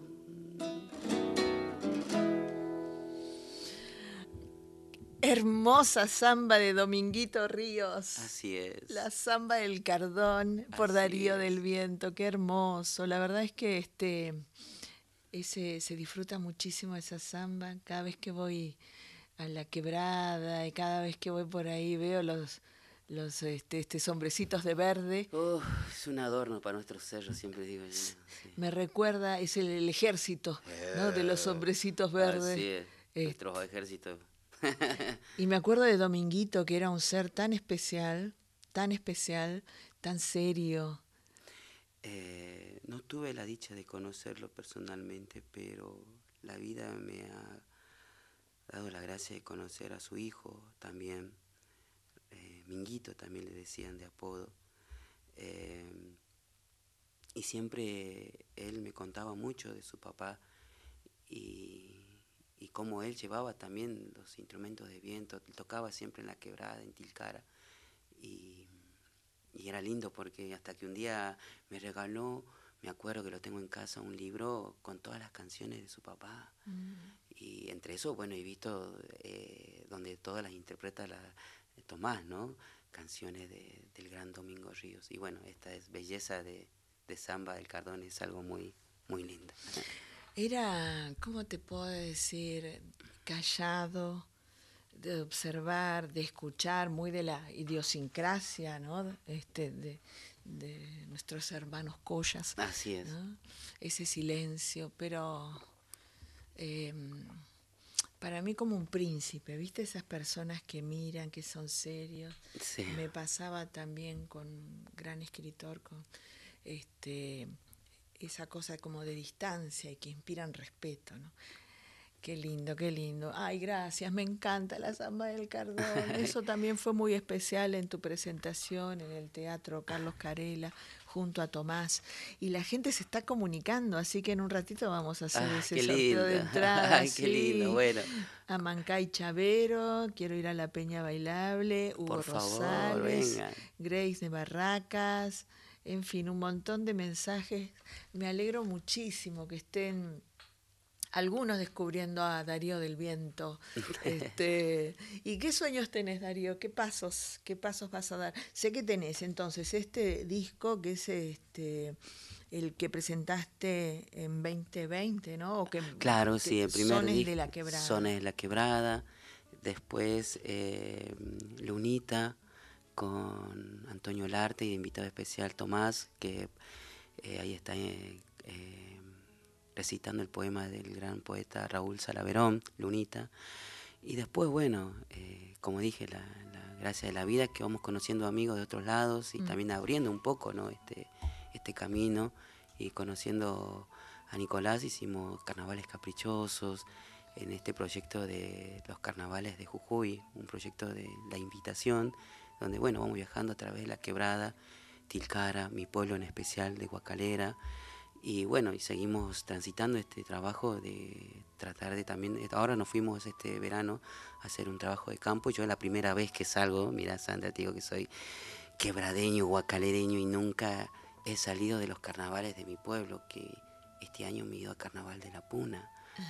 Hermosa samba de Dominguito Ríos. Así es. La samba del Cardón por Así Darío es. del Viento, qué hermoso. La verdad es que este ese se disfruta muchísimo esa samba. Cada vez que voy a la quebrada y cada vez que voy por ahí veo los los este, este sombrecitos de verde. Uf, es un adorno para nuestros cerros, siempre digo yo. Sí. Me recuerda, es el, el ejército, ¿no? De los sombrecitos verdes. Así es, Eh, nuestros ejércitos. Y me acuerdo de Dominguito, que era un ser tan especial, tan especial, tan serio. Eh, no tuve la dicha de conocerlo personalmente, pero la vida me ha dado la gracia de conocer a su hijo también. Eh, Minguito también le decían de apodo. Eh, y siempre él me contaba mucho de su papá y... y cómo él llevaba también los instrumentos de viento, tocaba siempre en la quebrada, en Tilcara, y, y era lindo porque hasta que un día me regaló, me acuerdo que lo tengo en casa, un libro con todas las canciones de su papá, mm. y entre eso, bueno, he visto eh, donde todas las interpreta la, Tomás, ¿no? Canciones de, del gran Domingo Ríos. Y bueno, esta es belleza de, de Samba del Cardón, es algo muy, muy lindo. Era, ¿cómo te puedo decir? Callado, de observar, de escuchar, muy de la idiosincrasia, ¿no? Este, de, de nuestros hermanos Collas. Así es. ¿No? Ese silencio, pero eh, para mí como un príncipe, ¿viste? Esas personas que miran, que son serios. Sí. Me pasaba también con un gran escritor, con este, esa cosa como de distancia y que inspiran respeto, ¿no? Qué lindo, qué lindo. Ay, gracias, me encanta la Samba del Cardón. Eso también fue muy especial en tu presentación en el Teatro Carlos Carela, junto a Tomás. Y la gente se está comunicando, así que en un ratito vamos a hacer Ah, ese qué sorteo lindo. de entradas. Ay, sí. qué lindo, bueno. A Mancay Chavero, quiero ir a la Peña Bailable, Hugo Por favor, Rosales, vengan. Grace de Barracas, en fin, un montón de mensajes. Me alegro muchísimo que estén algunos descubriendo a Darío del Viento. Este, ¿y qué sueños tenés, Darío? ¿Qué pasos, qué pasos vas a dar? Sé que tenés entonces este disco que es este el que presentaste en veinte veinte, ¿no? O que, Claro, que sí, el primer Sones disco, de la Quebrada. Sones de la Quebrada, después eh, Lunita con Antonio Larte y de invitado especial Tomás, que eh, ahí está eh, eh, recitando el poema del gran poeta Raúl Salaverón, Lunita. Y después, bueno, eh, como dije, la, la gracia de la vida, que vamos conociendo amigos de otros lados y mm. también abriendo un poco, ¿no? este, este camino y conociendo a Nicolás. Hicimos carnavales caprichosos en este proyecto de los carnavales de Jujuy, un proyecto de la invitación, donde bueno, vamos viajando a través de la Quebrada, Tilcara, mi pueblo en especial de Guacalera. Y bueno, y seguimos transitando este trabajo de tratar de también, ahora nos fuimos este verano a hacer un trabajo de campo. Yo es la primera vez que salgo, mira Sandra, te digo que soy quebradeño, guacalereño y nunca he salido de los carnavales de mi pueblo, que este año me he ido a Carnaval de la Puna.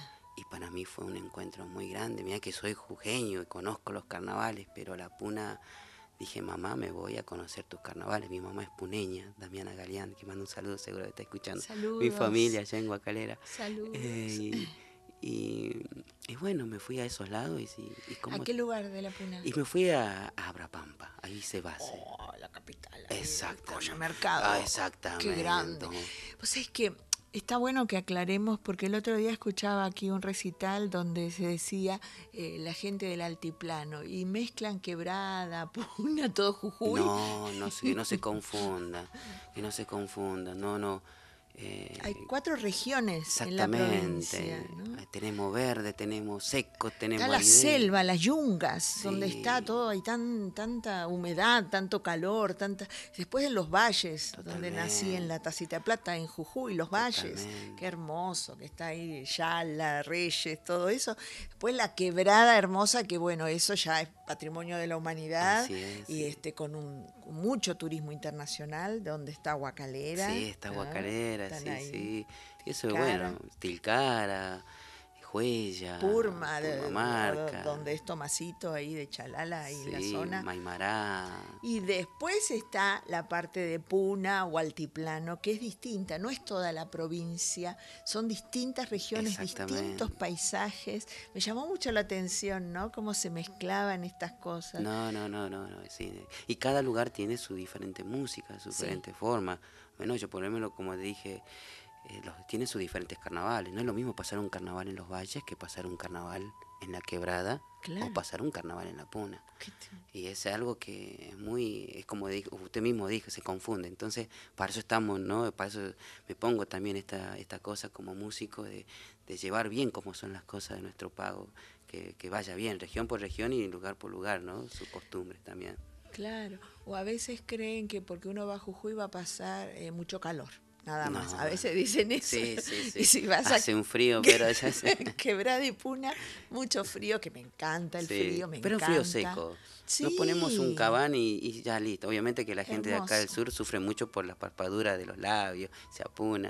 Y para mí fue un encuentro muy grande. Mira que soy jujeño y conozco los carnavales, pero la Puna... Dije, mamá, me voy a conocer tus carnavales. Mi mamá es puneña, Damiana Galeán, que manda un saludo, seguro que está escuchando. Saludos. Mi familia allá en Guacalera. Saludos. Eh, y, y, y bueno, me fui a esos lados. Y, y como, ¿A qué lugar de la Puna? Y me fui a, a Abrapampa, ahí se base. Oh, la capital. Exactamente. Mercado. Ah, exactamente. Qué grande. Pues es que... Está bueno que aclaremos, porque el otro día escuchaba aquí un recital donde se decía eh, la gente del altiplano, y mezclan Quebrada, Puna, todo Jujuy. No, no sé, que no se confunda, que no se confunda, no, no. Eh, Hay cuatro regiones en la provincia, ¿no? Tenemos verde, tenemos seco, tenemos... Está la aridez. selva, las yungas, Sí. donde está todo, hay tan, tanta humedad, tanto calor, tanta... Después en los valles, Totalmente. Donde nací en la Tacita de Plata, en Jujuy, los valles. Totalmente. Qué hermoso, que está ahí Yala, Reyes, todo eso. Después la Quebrada hermosa, que bueno, eso ya es patrimonio de la humanidad. Así es, y sí. este con un con mucho turismo internacional, donde está Guacalera. Sí, está ¿no? Guacalera, Están sí, ahí. sí. Y eso es Tilcara. bueno, Tilcara, Huella, Purma, de, Purmamarca, de, donde es Tomasito, ahí de Chalala, ahí sí, en la zona. Maimará. Y después está la parte de Puna o Altiplano, que es distinta, no es toda la provincia, son distintas regiones, distintos paisajes. Me llamó mucho la atención, ¿no? Cómo se mezclaban estas cosas. No, no, no, no, no, sí. Y cada lugar tiene su diferente música, su diferente sí. forma. Bueno, yo por ejemplo, como te dije, eh, los, tiene sus diferentes carnavales. No es lo mismo pasar un carnaval en los valles que pasar un carnaval en la Quebrada, claro. o pasar un carnaval en la Puna. Y es algo que es muy, es como dijo, usted mismo dijo, se confunde. Entonces, para eso estamos, ¿no? Para eso me pongo también esta, esta cosa como músico de, de llevar bien cómo son las cosas de nuestro pago, que, que vaya bien, región por región y lugar por lugar, ¿no? Sus costumbres también. Claro, o a veces creen que porque uno va a Jujuy va a pasar eh, mucho calor. Nada más, no. A veces dicen eso. Sí, sí, sí. Y si vas Hace a... un frío, pero ya se... Quebrada y Puna, mucho frío, que me encanta el sí, frío, me pero encanta. Pero un frío seco. Sí. Nos ponemos un cabán y, y ya listo. Obviamente que la gente Hermoso. de acá del sur sufre mucho por la parpadura de los labios, se apuna.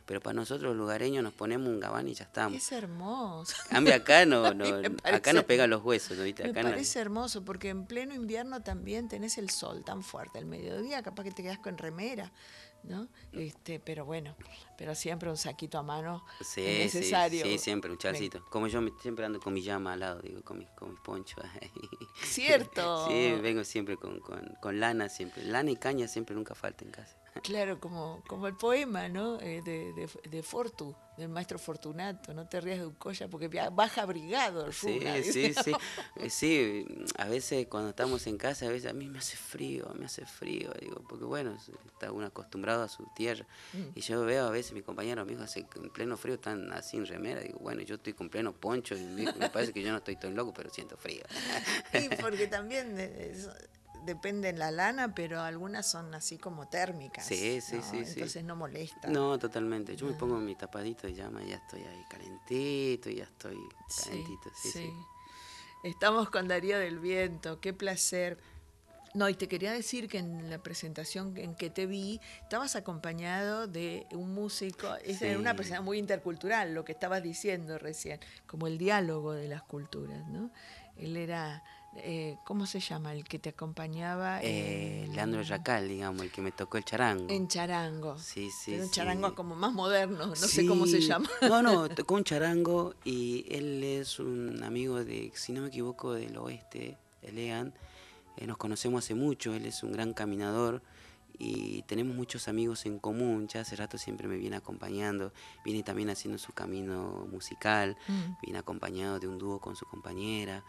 pero para nosotros los lugareños nos ponemos un gabán y ya estamos. Es hermoso. Cambia acá, no, no, parece, acá nos pegan los huesos, ¿no? ¿Viste? Me Acá parece no. hermoso, porque en pleno invierno también tenés el sol tan fuerte, al mediodía capaz que te quedás con remera, ¿no? Este, pero bueno, pero siempre un saquito a mano Sí, es necesario. Sí, sí, siempre un chalcito. Como yo me, siempre ando con mi llama al lado, digo, con mis, con mis ponchos. Cierto. Sí, vengo siempre con, con, con lana, siempre. Lana y caña siempre nunca falta en casa. Claro, como, como el poema, ¿no? Eh, de, de, de Fortu, del maestro Fortunato, no te rías de Ucoya porque baja abrigado el Sí, Runa, sí, sí, sí, a veces cuando estamos en casa, a veces a mí me hace frío, me hace frío, digo, porque bueno, está uno acostumbrado a su tierra, mm. y yo veo a veces mi compañero, mi hijo, hace en pleno frío están así en remera, digo, bueno, yo estoy con pleno poncho, y me, me parece que yo no estoy tan loco, pero siento frío. Y porque también... Es, depende en la lana, pero algunas son así como térmicas. Sí, sí, ¿no? sí. Entonces sí. no molesta. No, totalmente. Yo ah. me pongo mi tapadito de llama y ya estoy ahí calentito, ya estoy calentito. Sí, sí, sí. sí. Estamos con Darío del Viento, qué placer. No, y te quería decir que en la presentación en que te vi, estabas acompañado de un músico, es sí. una presentación muy intercultural, lo que estabas diciendo recién, como el diálogo de las culturas, ¿no? Él era... Eh, ¿Cómo se llama el que te acompañaba? Eh, en... Leandro Yacal, digamos, el que me tocó el charango. En charango. Sí, sí, Pero un sí. charango como más moderno, no sí. sé cómo se llama. No, no, tocó un charango y él es un amigo de, si no me equivoco, del oeste, de Lean. Eh, nos conocemos hace mucho, él es un gran caminador y tenemos muchos amigos en común. Ya hace rato siempre me viene acompañando, viene también haciendo su camino musical, mm. viene acompañado de un dúo con su compañera.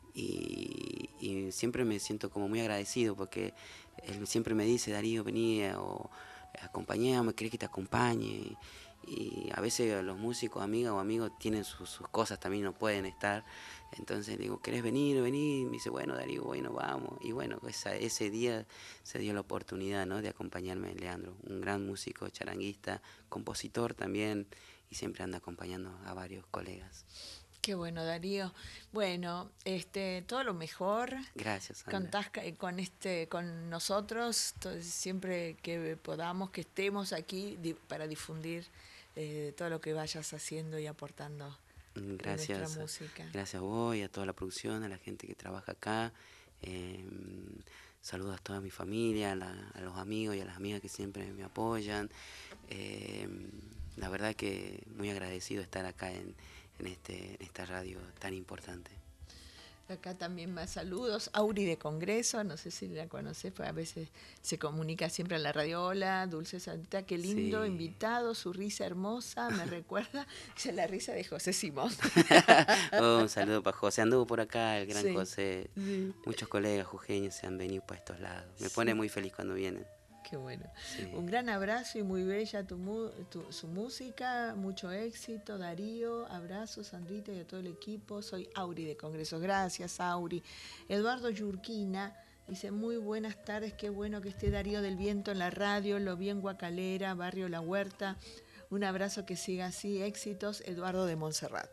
Y, y siempre me siento como muy agradecido porque él siempre me dice, Darío, vení o acompañame, ¿querés que te acompañe? Y a veces los músicos, amigas o amigos, tienen sus, sus cosas, también no pueden estar. Entonces le digo, ¿querés venir? Venir. Me dice, bueno, Darío, bueno, vamos. Y bueno, esa, ese día se dio la oportunidad, ¿no?, de acompañarme, Leandro, un gran músico, charanguista, compositor también, y siempre anda acompañando a varios colegas. Qué bueno, Darío. Bueno, este, todo lo mejor. Gracias, Sandra. Contás con este, con nosotros, siempre que podamos, que estemos aquí di, para difundir eh, todo lo que vayas haciendo y aportando. Gracias. A nuestra música. Gracias a vos y a toda la producción, a la gente que trabaja acá. Eh, saludos a toda mi familia, a, la, a los amigos y a las amigas que siempre me apoyan. Eh, la verdad que muy agradecido de estar acá en En, este, en esta radio tan importante. Acá también más saludos. Auri de Congreso, no sé si la conoces, pues a veces se comunica siempre a la radio. Hola, Dulce Santa, qué lindo, sí. invitado, su risa hermosa, me recuerda a la risa de José Simón. Oh, un saludo para José, anduvo por acá, el gran sí. José. Sí. Muchos colegas jujeños se han venido para estos lados. Me sí. pone muy feliz cuando vienen. Qué bueno. Sí. Un gran abrazo y muy bella tu, tu, su música, mucho éxito, Darío, abrazos, Sandrita y a todo el equipo. Soy Auri de Congreso. Gracias, Auri. Eduardo Yurquina dice, muy buenas tardes, qué bueno que esté Darío del Viento en la radio, lo vi en Guacalera, Barrio La Huerta. Un abrazo, que siga así, éxitos, Eduardo de Montserrat.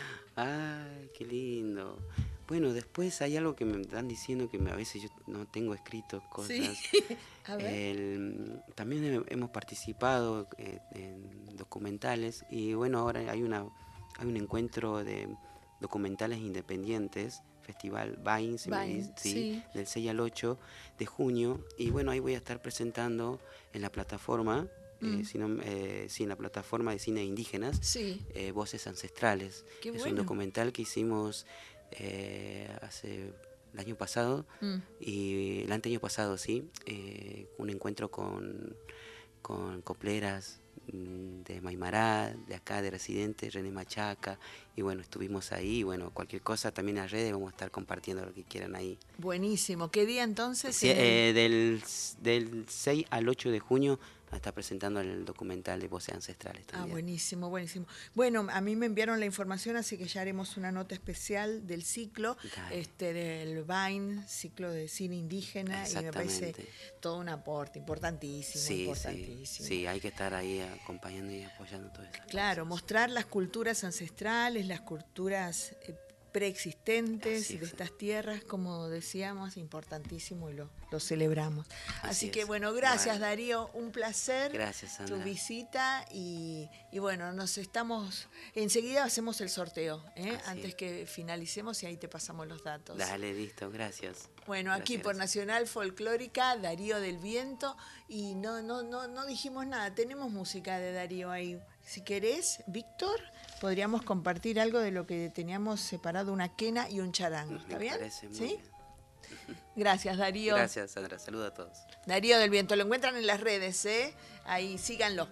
Ay, qué lindo. Bueno, después hay algo que me están diciendo que a veces yo no tengo escrito cosas. Sí. A ver. El, también hemos participado eh, en documentales y bueno, ahora hay una hay un encuentro de documentales independientes, Festival Vine, si Vine me dice, sí, sí. del seis al ocho de junio, y bueno, ahí voy a estar presentando en la plataforma, mm. eh, sino, eh, sí, en la plataforma de cine indígenas, sí. eh, Voces Ancestrales. Qué es bueno. Un documental que hicimos eh, hace el año pasado, mm. y el anteaño pasado, sí, eh, un encuentro con, con copleras de Maimará, de acá de Residentes, René Machaca, y bueno, estuvimos ahí, y bueno, cualquier cosa también en las redes vamos a estar compartiendo lo que quieran ahí. Buenísimo. ¿Qué día entonces? Sí, eh, del, del seis al ocho de junio está presentando el documental de Voces Ancestrales también. Ah, buenísimo, buenísimo. Bueno, a mí me enviaron la información, así que ya haremos una nota especial del ciclo, Dale. este del Vine, ciclo de cine indígena, y me parece todo un aporte importantísimo, sí, importantísimo. Sí, sí, hay que estar ahí acompañando y apoyando todo eso. Claro, mostrar las culturas ancestrales, las culturas eh, preexistentes Así de es. estas tierras, como decíamos, importantísimo y lo, lo celebramos. Así, Así que es. bueno, gracias Bueno. Darío, un placer Gracias, Sandra. tu visita y, y bueno, nos estamos, enseguida hacemos el sorteo, ¿eh? Así antes es. que finalicemos y ahí te pasamos los datos. Dale, listo, gracias. Bueno, aquí Gracias, por gracias. Nacional Folclórica, Darío del Viento, y no, no, no, no dijimos nada, tenemos música de Darío ahí. Si querés, Víctor, podríamos compartir algo de lo que teníamos separado, una quena y un charango. ¿Está Me bien? parece muy ¿Sí? bien. Gracias, Darío. Gracias, Sandra. Saludos a todos. Darío del Viento, lo encuentran en las redes, ¿eh? Ahí, síganlo.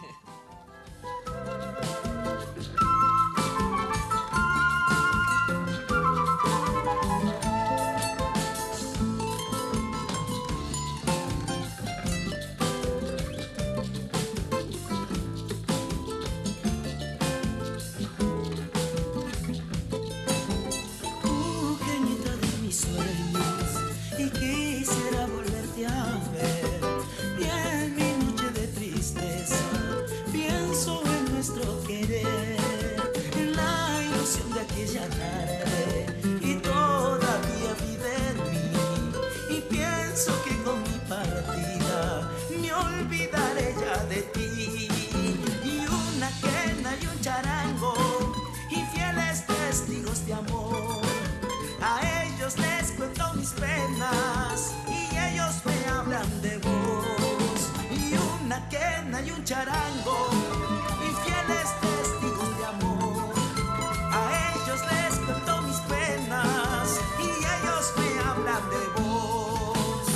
Y un charango y fieles testigos de amor. A ellos les cuento mis penas y ellos me hablan de vos.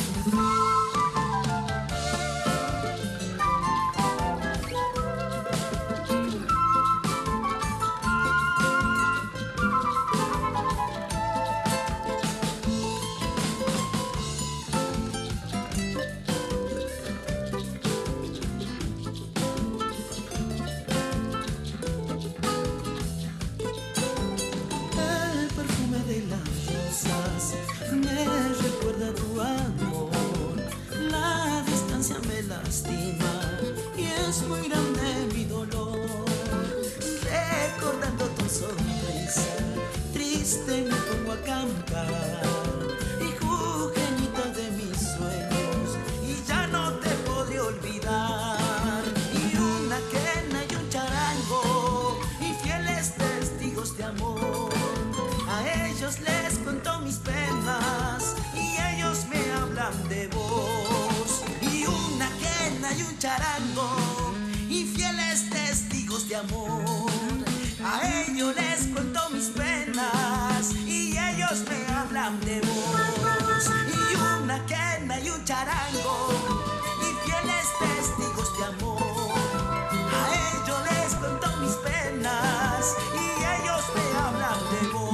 Y es muy grande mi dolor, recordando tu sonrisa, triste me pongo a cantar, hijo genito de mis sueños, y ya no te podré olvidar. Y una quena y un charango, y fieles testigos de amor, a ellos les cuento mis penas, y ellos me hablan de vos. Y una quena y un charango y fieles testigos de amor, a ellos les cuento mis penas y ellos me hablan de vos. Y una quena y un charango y fieles testigos de amor, a ellos les cuento mis penas y ellos me hablan de vos.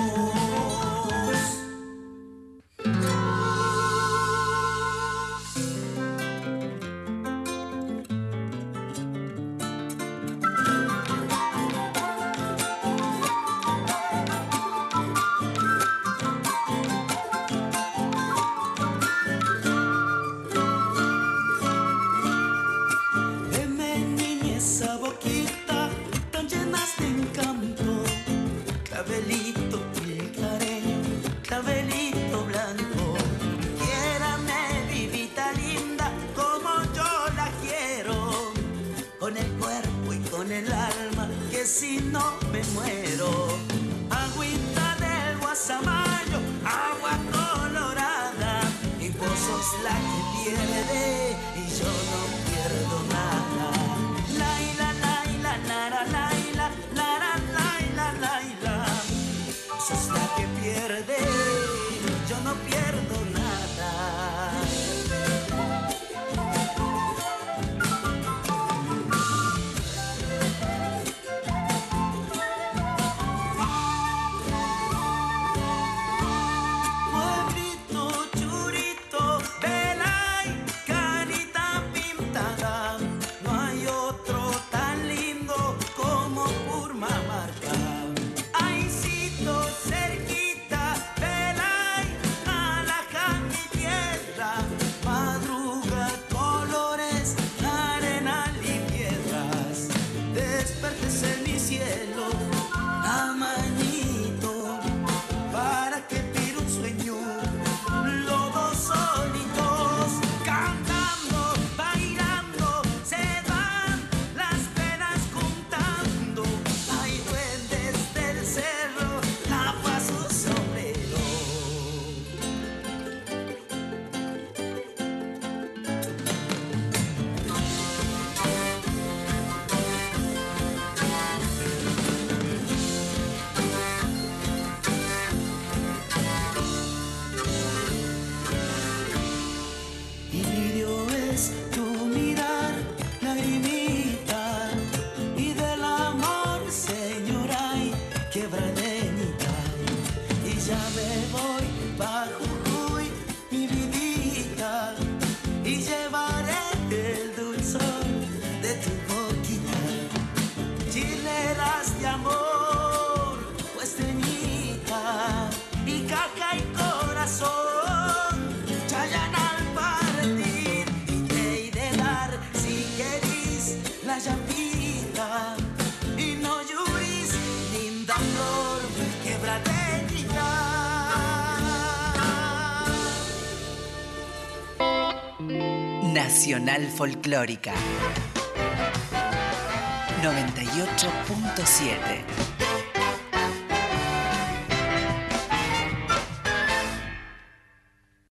Si no me muero, agüita del Guasamayo, agua colorada, y vos sos la que pierde y yo no pierdo nada. Laila, laila, lara, laila, lara, laila, laila, sos la que pierde, yo no pierdo nada. haya vida y no llores, linda flor quebradeña. Nacional Folclórica noventa y ocho punto siete.